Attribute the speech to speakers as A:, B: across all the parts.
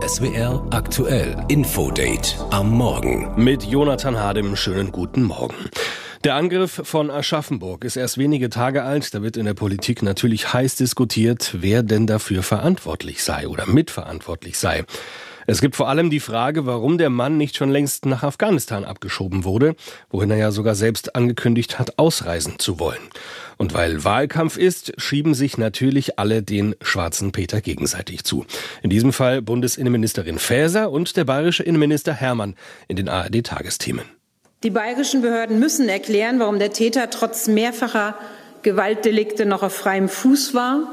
A: SWR aktuell Infodate am Morgen.
B: Mit Jonathan Hadem, schönen guten Morgen. Der Angriff von Aschaffenburg ist erst wenige Tage alt. Da wird in der Politik natürlich heiß diskutiert, wer denn dafür verantwortlich sei oder mitverantwortlich sei. Es gibt vor allem die Frage, warum der Mann nicht schon längst nach Afghanistan abgeschoben wurde, wohin er ja sogar selbst angekündigt hat, ausreisen zu wollen. Und weil Wahlkampf ist, schieben sich natürlich alle den schwarzen Peter gegenseitig zu. In diesem Fall Bundesinnenministerin Faeser und der bayerische Innenminister Hermann in den ARD-Tagesthemen.
C: Die bayerischen Behörden müssen erklären, warum der Täter trotz mehrfacher Gewaltdelikte noch auf freiem Fuß war.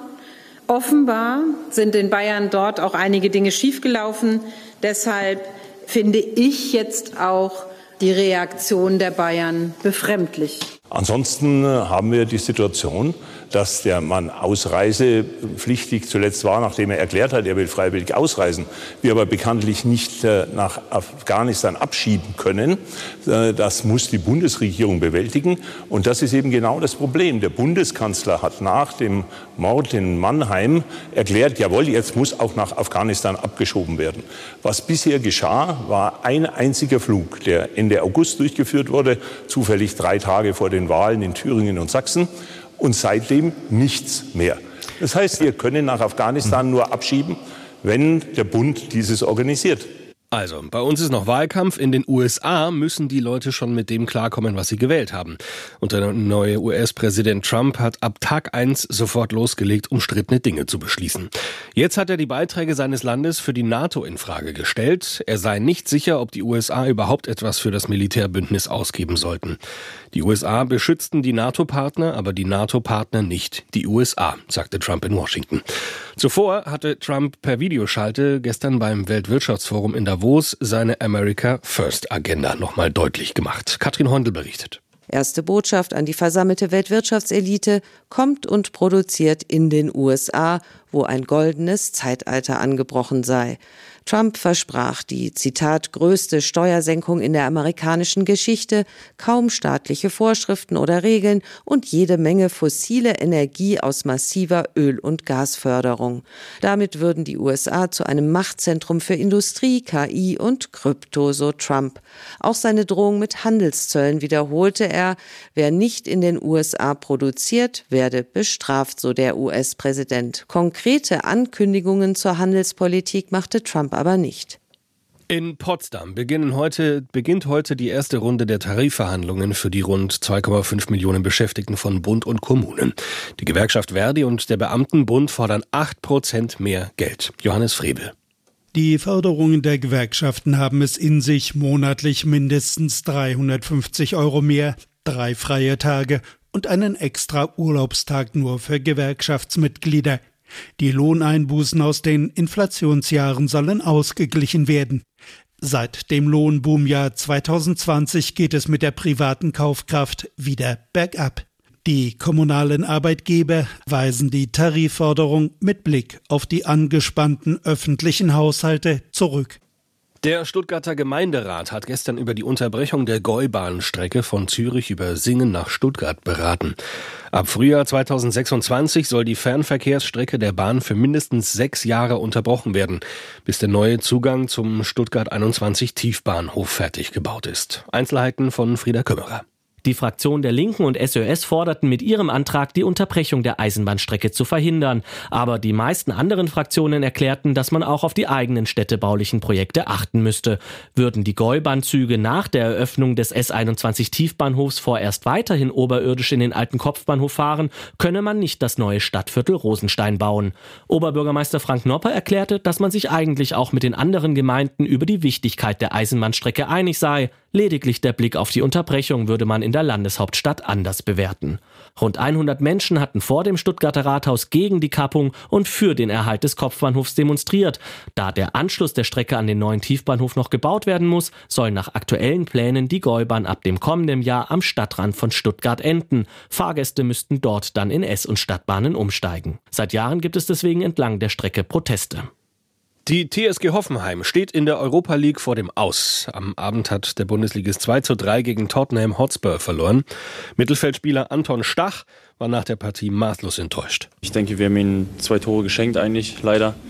C: Offenbar sind in Bayern dort auch einige Dinge schiefgelaufen. Deshalb finde ich jetzt auch die Reaktion der Bayern befremdlich.
D: Ansonsten haben wir die Situation, dass der Mann ausreisepflichtig zuletzt war, nachdem er erklärt hat, er will freiwillig ausreisen. Wir aber bekanntlich nicht nach Afghanistan abschieben können. Das muss die Bundesregierung bewältigen. Und das ist eben genau das Problem. Der Bundeskanzler hat nach dem Mord in Mannheim erklärt, jawohl, jetzt muss auch nach Afghanistan abgeschoben werden. Was bisher geschah, war ein einziger Flug, der Ende August durchgeführt wurde, zufällig 3 Tage vor den Wahlen in Thüringen und Sachsen. Und seitdem nichts mehr. Das heißt, wir können nach Afghanistan nur abschieben, wenn der Bund dieses organisiert.
B: Also, bei uns ist noch Wahlkampf. In den USA müssen die Leute schon mit dem klarkommen, was sie gewählt haben. Und der neue US-Präsident Trump hat ab Tag 1 sofort losgelegt, umstrittene Dinge zu beschließen. Jetzt hat er die Beiträge seines Landes für die NATO in Frage gestellt. Er sei nicht sicher, ob die USA überhaupt etwas für das Militärbündnis ausgeben sollten. Die USA beschützten die NATO-Partner, aber die NATO-Partner nicht die USA, sagte Trump in Washington. Zuvor hatte Trump per Videoschalte gestern beim Weltwirtschaftsforum in Davos seine America First Agenda nochmal deutlich gemacht. Katrin Hondel berichtet.
E: Erste Botschaft an die versammelte Weltwirtschaftselite: kommt und produziert in den USA, wo ein goldenes Zeitalter angebrochen sei. Trump versprach die, Zitat, größte Steuersenkung in der amerikanischen Geschichte, kaum staatliche Vorschriften oder Regeln und jede Menge fossile Energie aus massiver Öl- und Gasförderung. Damit würden die USA zu einem Machtzentrum für Industrie, KI und Krypto, so Trump. Auch seine Drohung mit Handelszöllen wiederholte er. Wer nicht in den USA produziert, werde bestraft, so der US-Präsident. Konkrete Ankündigungen zur Handelspolitik machte Trump aber nicht.
B: In Potsdam beginnt heute die erste Runde der Tarifverhandlungen für die rund 2,5 Millionen Beschäftigten von Bund und Kommunen. Die Gewerkschaft Verdi und der Beamtenbund fordern 8% mehr Geld. Johannes Frebel.
F: Die Forderungen der Gewerkschaften haben es in sich: monatlich mindestens 350 € mehr, 3 freie Tage und einen extra Urlaubstag nur für Gewerkschaftsmitglieder. Die Lohneinbußen aus den Inflationsjahren sollen ausgeglichen werden. Seit dem Lohnboomjahr 2020 geht es mit der privaten Kaufkraft wieder bergab. Die kommunalen Arbeitgeber weisen die Tarifforderung mit Blick auf die angespannten öffentlichen Haushalte zurück.
B: Der Stuttgarter Gemeinderat hat gestern über die Unterbrechung der Gäubahnstrecke von Zürich über Singen nach Stuttgart beraten. Ab Frühjahr 2026 soll die Fernverkehrsstrecke der Bahn für mindestens 6 Jahre unterbrochen werden, bis der neue Zugang zum Stuttgart 21 Tiefbahnhof fertig gebaut ist. Einzelheiten von Frieda Kümmerer.
G: Die Fraktion der Linken und SÖS forderten mit ihrem Antrag, die Unterbrechung der Eisenbahnstrecke zu verhindern. Aber die meisten anderen Fraktionen erklärten, dass man auch auf die eigenen städtebaulichen Projekte achten müsste. Würden die Gäubahnzüge nach der Eröffnung des S21 Tiefbahnhofs vorerst weiterhin oberirdisch in den alten Kopfbahnhof fahren, könne man nicht das neue Stadtviertel Rosenstein bauen. Oberbürgermeister Frank Nopper erklärte, dass man sich eigentlich auch mit den anderen Gemeinden über die Wichtigkeit der Eisenbahnstrecke einig sei. Lediglich der Blick auf die Unterbrechung würde man in der Landeshauptstadt anders bewerten. Rund 100 Menschen hatten vor dem Stuttgarter Rathaus gegen die Kappung und für den Erhalt des Kopfbahnhofs demonstriert. Da der Anschluss der Strecke an den neuen Tiefbahnhof noch gebaut werden muss, soll nach aktuellen Plänen die Gäubahn ab dem kommenden Jahr am Stadtrand von Stuttgart enden. Fahrgäste müssten dort dann in S- und Stadtbahnen umsteigen. Seit Jahren gibt es deswegen entlang der Strecke Proteste.
B: Die TSG Hoffenheim steht in der Europa League vor dem Aus. Am Abend hat der Bundesligist 2:3 gegen Tottenham Hotspur verloren. Mittelfeldspieler Anton Stach war nach der Partie maßlos enttäuscht.
H: Ich denke, wir haben ihnen 2 Tore geschenkt eigentlich, leider.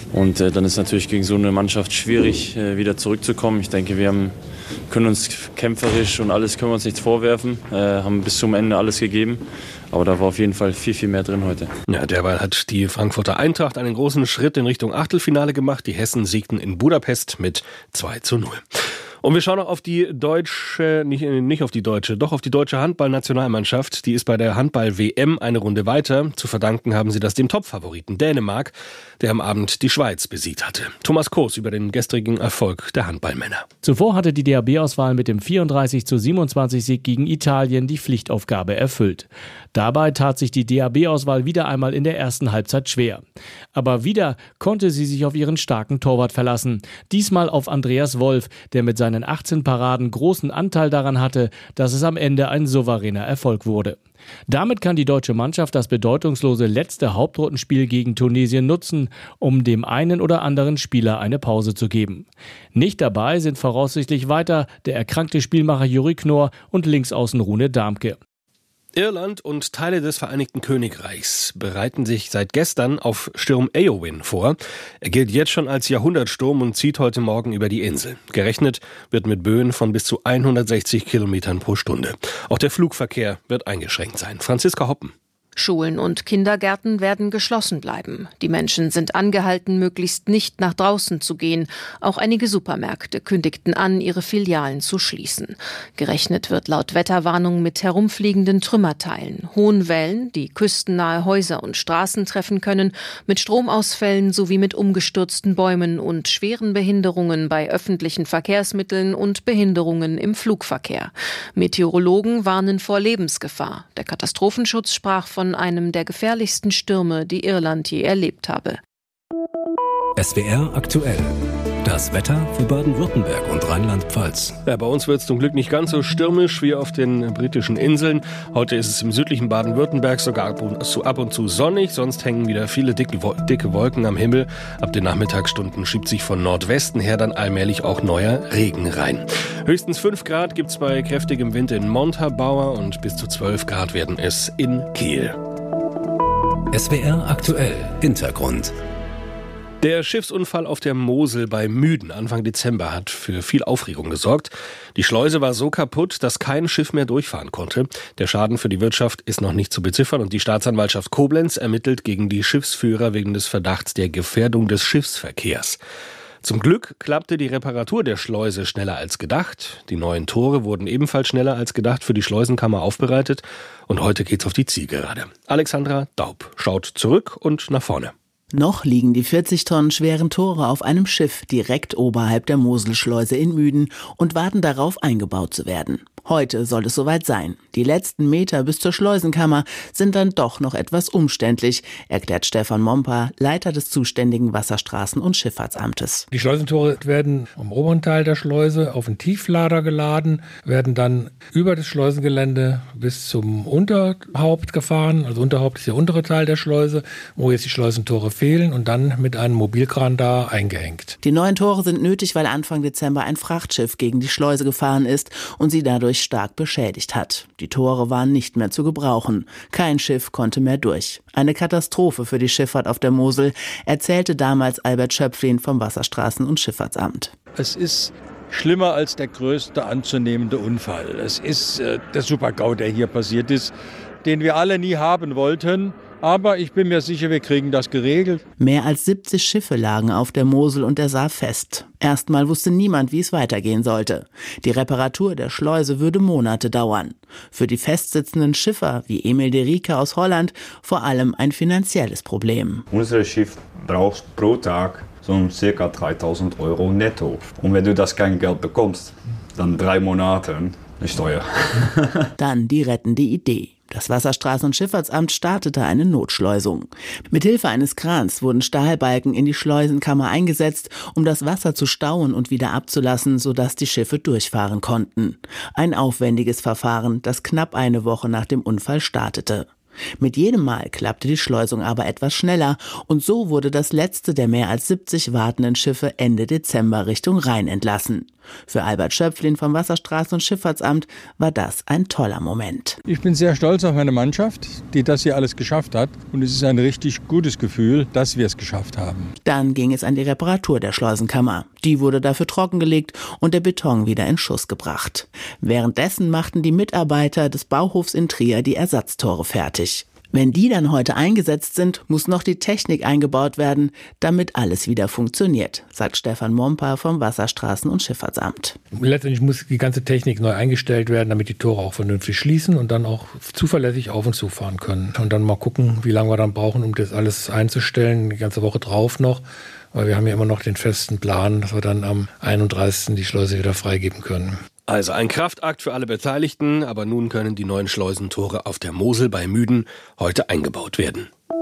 H: Und dann ist natürlich gegen so eine Mannschaft schwierig, wieder zurückzukommen. Ich denke, können uns kämpferisch und alles können wir uns nichts vorwerfen, haben bis zum Ende alles gegeben. Aber da war auf jeden Fall viel, viel mehr drin heute.
B: Ja, derweil hat die Frankfurter Eintracht einen großen Schritt in Richtung Achtelfinale gemacht. Die Hessen siegten in Budapest mit 2:0. Und wir schauen noch auf die deutsche, nicht auf die deutsche, doch auf die deutsche Handballnationalmannschaft. Die ist bei der Handball-WM eine Runde weiter. Zu verdanken haben sie das dem Topfavoriten Dänemark, der am Abend die Schweiz besiegt hatte. Thomas Koos über den gestrigen Erfolg der Handballmänner.
I: Zuvor hatte die DHB-Auswahl mit dem 34:27-Sieg gegen Italien die Pflichtaufgabe erfüllt. Dabei tat sich die DHB-Auswahl wieder einmal in der ersten Halbzeit schwer. Aber wieder konnte sie sich auf ihren starken Torwart verlassen. Diesmal auf Andreas Wolf, der mit seinen 18 Paraden großen Anteil daran hatte, dass es am Ende ein souveräner Erfolg wurde. Damit kann die deutsche Mannschaft das bedeutungslose letzte Hauptrundenspiel gegen Tunesien nutzen, um dem einen oder anderen Spieler eine Pause zu geben. Nicht dabei sind voraussichtlich weiter der erkrankte Spielmacher Juri Knorr und Linksaußen Rune Darmke.
B: Irland und Teile des Vereinigten Königreichs bereiten sich seit gestern auf Sturm Eowyn vor. Er gilt jetzt schon als Jahrhundertsturm und zieht heute Morgen über die Insel. Gerechnet wird mit Böen von bis zu 160 Kilometern pro Stunde. Auch der Flugverkehr wird eingeschränkt sein. Franziska Hoppen.
J: Schulen und Kindergärten werden geschlossen bleiben. Die Menschen sind angehalten, möglichst nicht nach draußen zu gehen. Auch einige Supermärkte kündigten an, ihre Filialen zu schließen. Gerechnet wird laut Wetterwarnung mit herumfliegenden Trümmerteilen, hohen Wellen, die küstennahe Häuser und Straßen treffen können, mit Stromausfällen sowie mit umgestürzten Bäumen und schweren Behinderungen bei öffentlichen Verkehrsmitteln und Behinderungen im Flugverkehr. Meteorologen warnen vor Lebensgefahr. Der Katastrophenschutz sprach von einem der gefährlichsten Stürme, die Irland je erlebt habe.
A: SWR aktuell. Das Wetter für Baden-Württemberg und Rheinland-Pfalz.
B: Ja, bei uns wird es zum Glück nicht ganz so stürmisch wie auf den britischen Inseln. Heute ist es im südlichen Baden-Württemberg sogar ab und zu sonnig. Sonst hängen wieder viele dicke Wolken am Himmel. Ab den Nachmittagsstunden schiebt sich von Nordwesten her dann allmählich auch neuer Regen rein. Höchstens 5 Grad gibt es bei kräftigem Wind in Montabaur und bis zu 12 Grad werden es in Kiel.
A: SWR aktuell. Hintergrund.
B: Der Schiffsunfall auf der Mosel bei Müden Anfang Dezember hat für viel Aufregung gesorgt. Die Schleuse war so kaputt, dass kein Schiff mehr durchfahren konnte. Der Schaden für die Wirtschaft ist noch nicht zu beziffern und die Staatsanwaltschaft Koblenz ermittelt gegen die Schiffsführer wegen des Verdachts der Gefährdung des Schiffsverkehrs. Zum Glück klappte die Reparatur der Schleuse schneller als gedacht. Die neuen Tore wurden ebenfalls schneller als gedacht für die Schleusenkammer aufbereitet. Und heute geht's auf die Zielgerade. Alexandra Daub schaut zurück und nach vorne.
K: Noch liegen die 40 Tonnen schweren Tore auf einem Schiff direkt oberhalb der Moselschleuse in Müden und warten darauf, eingebaut zu werden. Heute soll es soweit sein. Die letzten Meter bis zur Schleusenkammer sind dann doch noch etwas umständlich, erklärt Stefan Momper, Leiter des zuständigen Wasserstraßen- und Schifffahrtsamtes.
L: Die Schleusentore werden am oberen Teil der Schleuse auf einen Tieflader geladen, werden dann über das Schleusengelände bis zum Unterhaupt gefahren. Also Unterhaupt ist der untere Teil der Schleuse, wo jetzt die Schleusentore fehlen und dann mit einem Mobilkran da eingehängt.
K: Die neuen Tore sind nötig, weil Anfang Dezember ein Frachtschiff gegen die Schleuse gefahren ist und sie dadurch stark beschädigt hat. Die Tore waren nicht mehr zu gebrauchen. Kein Schiff konnte mehr durch. Eine Katastrophe für die Schifffahrt auf der Mosel, erzählte damals Albert Schöpflin vom Wasserstraßen- und Schifffahrtsamt.
M: Es ist schlimmer als der größte anzunehmende Unfall. Es ist der Super-GAU, der hier passiert ist, den wir alle nie haben wollten. Aber ich bin mir sicher, wir kriegen das geregelt.
K: Mehr als 70 Schiffe lagen auf der Mosel und der Saar fest. Erstmal wusste niemand, wie es weitergehen sollte. Die Reparatur der Schleuse würde Monate dauern. Für die festsitzenden Schiffer wie Emil de Rieke aus Holland vor allem ein finanzielles Problem.
N: Unser Schiff braucht pro Tag so ca. 3.000 € netto. Und wenn du das kein Geld bekommst, dann 3 Monate eine Steuer.
K: Dann die rettende Idee. Das Wasserstraßen- und Schifffahrtsamt startete eine Notschleusung. Mithilfe eines Krans wurden Stahlbalken in die Schleusenkammer eingesetzt, um das Wasser zu stauen und wieder abzulassen, sodass die Schiffe durchfahren konnten. Ein aufwendiges Verfahren, das knapp eine Woche nach dem Unfall startete. Mit jedem Mal klappte die Schleusung aber etwas schneller und so wurde das letzte der mehr als 70 wartenden Schiffe Ende Dezember Richtung Rhein entlassen. Für Albert Schöpflin vom Wasserstraßen- und Schifffahrtsamt war das ein toller Moment.
M: Ich bin sehr stolz auf meine Mannschaft, die das hier alles geschafft hat. Und es ist ein richtig gutes Gefühl, dass wir es geschafft haben.
K: Dann ging es an die Reparatur der Schleusenkammer. Die wurde dafür trockengelegt und der Beton wieder in Schuss gebracht. Währenddessen machten die Mitarbeiter des Bauhofs in Trier die Ersatztore fertig. Wenn die dann heute eingesetzt sind, muss noch die Technik eingebaut werden, damit alles wieder funktioniert, sagt Stefan Momper vom Wasserstraßen- und Schifffahrtsamt.
L: Letztendlich muss die ganze Technik neu eingestellt werden, damit die Tore auch vernünftig schließen und dann auch zuverlässig auf- und zufahren können. Und dann mal gucken, wie lange wir dann brauchen, um das alles einzustellen, die ganze Woche drauf noch. Weil wir haben ja immer noch den festen Plan, dass wir dann am 31. die Schleuse wieder freigeben können.
B: Also ein Kraftakt für alle Beteiligten, aber nun können die neuen Schleusentore auf der Mosel bei Müden heute eingebaut werden.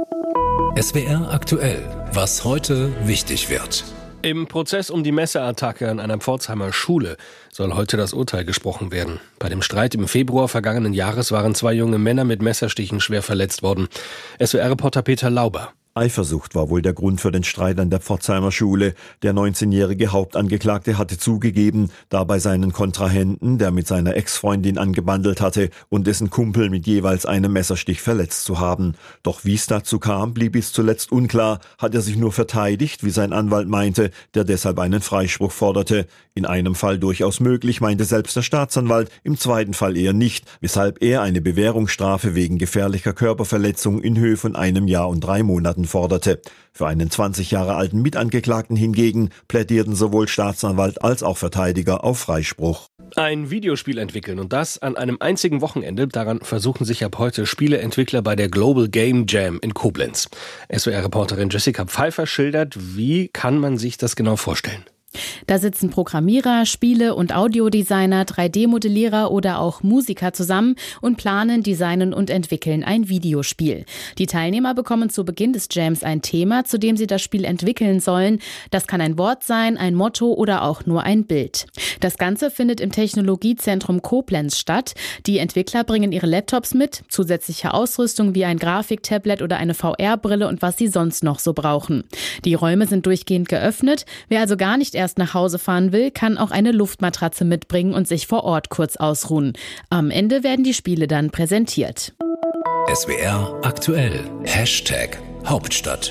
A: SWR aktuell, was heute wichtig wird.
B: Im Prozess um die Messerattacke an einer Pforzheimer Schule soll heute das Urteil gesprochen werden. Bei dem Streit im Februar vergangenen Jahres waren 2 junge Männer mit Messerstichen schwer verletzt worden. SWR-Reporter Peter Lauber.
O: Eifersucht war wohl der Grund für den Streit an der Pforzheimer Schule. Der 19-jährige Hauptangeklagte hatte zugegeben, dabei seinen Kontrahenten, der mit seiner Ex-Freundin angebandelt hatte, und dessen Kumpel mit jeweils einem Messerstich verletzt zu haben. Doch wie es dazu kam, blieb bis zuletzt unklar. Hat er sich nur verteidigt, wie sein Anwalt meinte, der deshalb einen Freispruch forderte. In einem Fall durchaus möglich, meinte selbst der Staatsanwalt, im zweiten Fall eher nicht, weshalb er eine Bewährungsstrafe wegen gefährlicher Körperverletzung in Höhe von 1 Jahr und 3 Monaten forderte. Für einen 20 Jahre alten Mitangeklagten hingegen plädierten sowohl Staatsanwalt als auch Verteidiger auf Freispruch.
B: Ein Videospiel entwickeln und das an einem einzigen Wochenende. Daran versuchen sich ab heute Spieleentwickler bei der Global Game Jam in Koblenz. SWR-Reporterin Jessica Pfeiffer schildert, wie kann man sich das genau vorstellen?
P: Da sitzen Programmierer, Spiele- und Audiodesigner, 3D-Modellierer oder auch Musiker zusammen und planen, designen und entwickeln ein Videospiel. Die Teilnehmer bekommen zu Beginn des Jams ein Thema, zu dem sie das Spiel entwickeln sollen. Das kann ein Wort sein, ein Motto oder auch nur ein Bild. Das Ganze findet im Technologiezentrum Koblenz statt. Die Entwickler bringen ihre Laptops mit, zusätzliche Ausrüstung wie ein Grafiktablet oder eine VR-Brille und was sie sonst noch so brauchen. Die Räume sind durchgehend geöffnet. Wer also gar nicht erst nach Hause fahren will, kann auch eine Luftmatratze mitbringen und sich vor Ort kurz ausruhen. Am Ende werden die Spiele dann präsentiert.
A: SWR aktuell. #Hauptstadt.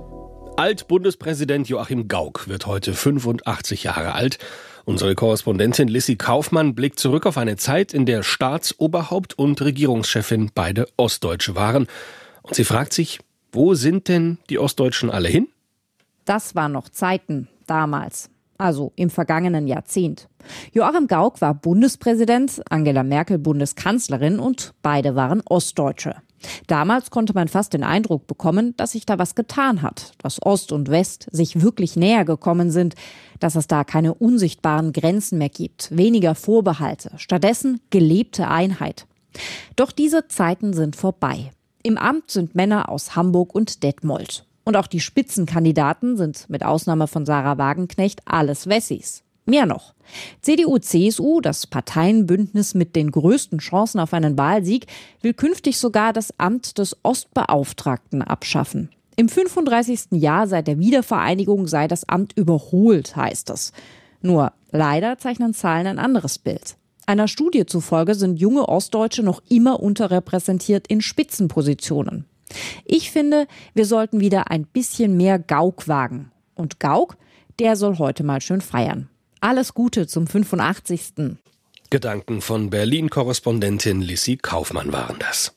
B: Alt-Bundespräsident Joachim Gauck wird heute 85 Jahre alt. Unsere Korrespondentin Lissy Kaufmann blickt zurück auf eine Zeit, in der Staatsoberhaupt und Regierungschefin beide Ostdeutsche waren. Und sie fragt sich, wo sind denn die Ostdeutschen alle hin?
Q: Das waren noch Zeiten damals, also im vergangenen Jahrzehnt. Joachim Gauck war Bundespräsident, Angela Merkel Bundeskanzlerin und beide waren Ostdeutsche. Damals konnte man fast den Eindruck bekommen, dass sich da was getan hat, dass Ost und West sich wirklich näher gekommen sind, dass es da keine unsichtbaren Grenzen mehr gibt, weniger Vorbehalte, stattdessen gelebte Einheit. Doch diese Zeiten sind vorbei. Im Amt sind Männer aus Hamburg und Detmold. Und auch die Spitzenkandidaten sind mit Ausnahme von Sarah Wagenknecht alles Wessis. Mehr noch. CDU, CSU, das Parteienbündnis mit den größten Chancen auf einen Wahlsieg, will künftig sogar das Amt des Ostbeauftragten abschaffen. Im 35. Jahr seit der Wiedervereinigung sei das Amt überholt, heißt es. Nur leider zeichnen Zahlen ein anderes Bild. Einer Studie zufolge sind junge Ostdeutsche noch immer unterrepräsentiert in Spitzenpositionen. Ich finde, wir sollten wieder ein bisschen mehr Gauck wagen. Und Gauck, der soll heute mal schön feiern. Alles Gute zum 85.
B: Gedanken von Berlin-Korrespondentin Lissy Kaufmann waren das.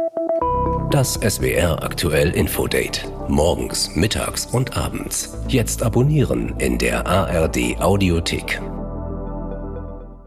A: Das SWR aktuell Infodate. Morgens, mittags und abends. Jetzt abonnieren in der ARD Audiothek.